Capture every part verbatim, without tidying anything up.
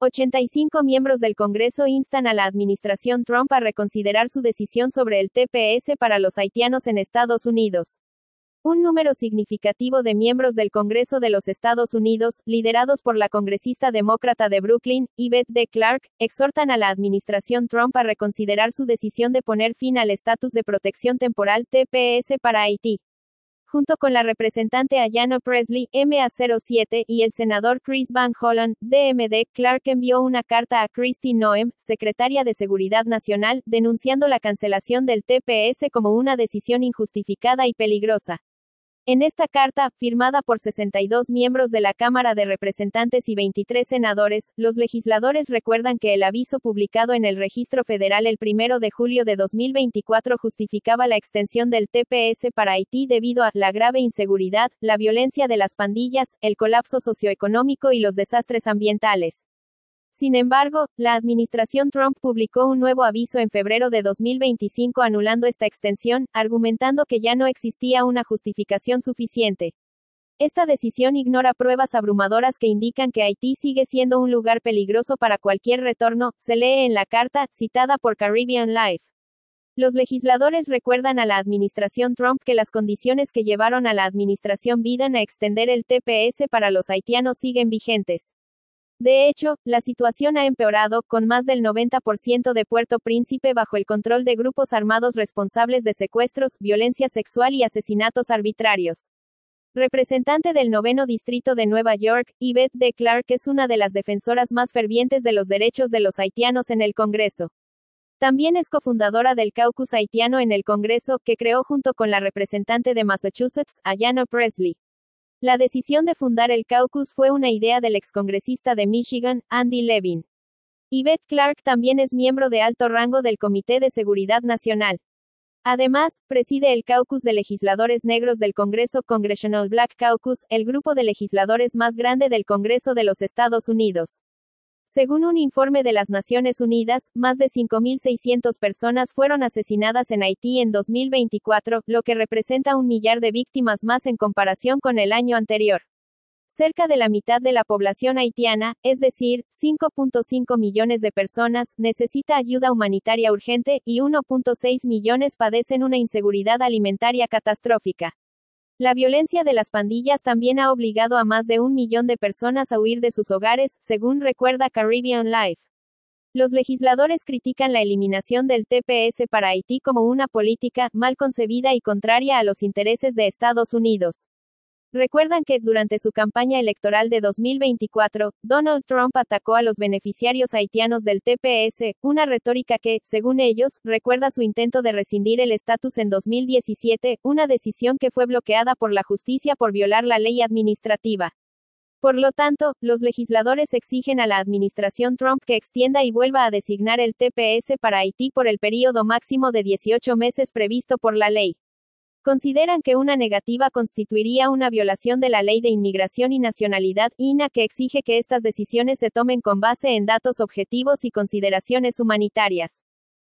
ochenta y cinco miembros del Congreso instan a la administración Trump a reconsiderar su decisión sobre el T P S para los haitianos en Estados Unidos. Un número significativo de miembros del Congreso de los Estados Unidos, liderados por la congresista demócrata de Brooklyn, Yvette D. Clarke, exhortan a la administración Trump a reconsiderar su decisión de poner fin al estatus de protección temporal T P S para Haití. Junto con la representante Ayanna Pressley, M A cero siete, y el senador Chris Van Hollen, D M D, Clarke envió una carta a Kristi Noem, secretaria de Seguridad Nacional, denunciando la cancelación del T P S como una decisión injustificada y peligrosa. En esta carta, firmada por sesenta y dos miembros de la Cámara de Representantes y veintitrés senadores, los legisladores recuerdan que el aviso publicado en el Registro Federal el primero de julio de dos mil veinticuatro justificaba la extensión del T P S para Haití debido a la grave inseguridad, la violencia de las pandillas, el colapso socioeconómico y los desastres ambientales. Sin embargo, la administración Trump publicó un nuevo aviso en febrero de dos mil veinticinco anulando esta extensión, argumentando que ya no existía una justificación suficiente. Esta decisión ignora pruebas abrumadoras que indican que Haití sigue siendo un lugar peligroso para cualquier retorno, se lee en la carta, citada por Caribbean Life. Los legisladores recuerdan a la administración Trump que las condiciones que llevaron a la administración Biden a extender el T P S para los haitianos siguen vigentes. De hecho, la situación ha empeorado, con más del noventa por ciento de Puerto Príncipe bajo el control de grupos armados responsables de secuestros, violencia sexual y asesinatos arbitrarios. Representante del noveno distrito de Nueva York, Yvette D. Clarke es una de las defensoras más fervientes de los derechos de los haitianos en el Congreso. También es cofundadora del caucus haitiano en el Congreso, que creó junto con la representante de Massachusetts, Ayanna Pressley. La decisión de fundar el caucus fue una idea del excongresista de Michigan, Andy Levin. Yvette Clarke también es miembro de alto rango del Comité de Seguridad Nacional. Además, preside el caucus de legisladores negros del Congreso Congressional Black Caucus, el grupo de legisladores más grande del Congreso de los Estados Unidos. Según un informe de las Naciones Unidas, más de cinco mil seiscientas personas fueron asesinadas en Haití en dos mil veinticuatro, lo que representa un millar de víctimas más en comparación con el año anterior. Cerca de la mitad de la población haitiana, es decir, cinco punto cinco millones de personas, necesita ayuda humanitaria urgente, y uno punto seis millones padecen una inseguridad alimentaria catastrófica. La violencia de las pandillas también ha obligado a más de un millón de personas a huir de sus hogares, según recuerda Caribbean Life. Los legisladores critican la eliminación del T P S para Haití como una política mal concebida y contraria a los intereses de Estados Unidos. Recuerdan que, durante su campaña electoral de dos mil veinticuatro, Donald Trump atacó a los beneficiarios haitianos del T P S, una retórica que, según ellos, recuerda su intento de rescindir el estatus en dos mil diecisiete, una decisión que fue bloqueada por la justicia por violar la ley administrativa. Por lo tanto, los legisladores exigen a la administración Trump que extienda y vuelva a designar el T P S para Haití por el período máximo de dieciocho meses previsto por la ley. Consideran que una negativa constituiría una violación de la Ley de Inmigración y Nacionalidad, I N A, que exige que estas decisiones se tomen con base en datos objetivos y consideraciones humanitarias.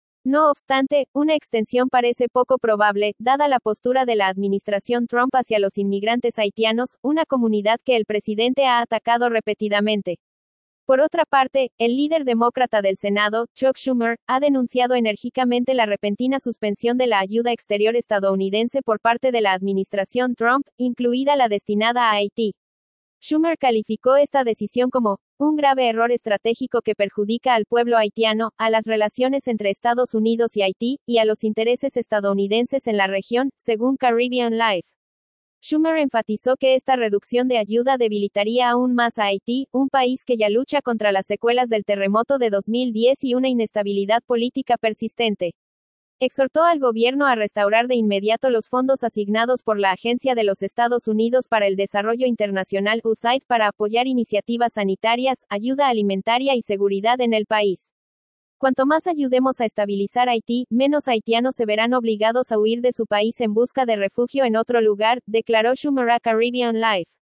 No obstante, una extensión parece poco probable, dada la postura de la administración Trump hacia los inmigrantes haitianos, una comunidad que el presidente ha atacado repetidamente. Por otra parte, el líder demócrata del Senado, Chuck Schumer, ha denunciado enérgicamente la repentina suspensión de la ayuda exterior estadounidense por parte de la administración Trump, incluida la destinada a Haití. Schumer calificó esta decisión como un grave error estratégico que perjudica al pueblo haitiano, a las relaciones entre Estados Unidos y Haití, y a los intereses estadounidenses en la región, según Caribbean Life. Schumer enfatizó que esta reducción de ayuda debilitaría aún más a Haití, un país que ya lucha contra las secuelas del terremoto de dos mil diez y una inestabilidad política persistente. Exhortó al gobierno a restaurar de inmediato los fondos asignados por la Agencia de los Estados Unidos para el Desarrollo Internacional U S A I D para apoyar iniciativas sanitarias, ayuda alimentaria y seguridad en el país. Cuanto más ayudemos a estabilizar Haití, menos haitianos se verán obligados a huir de su país en busca de refugio en otro lugar, declaró Schumer a Caribbean Life.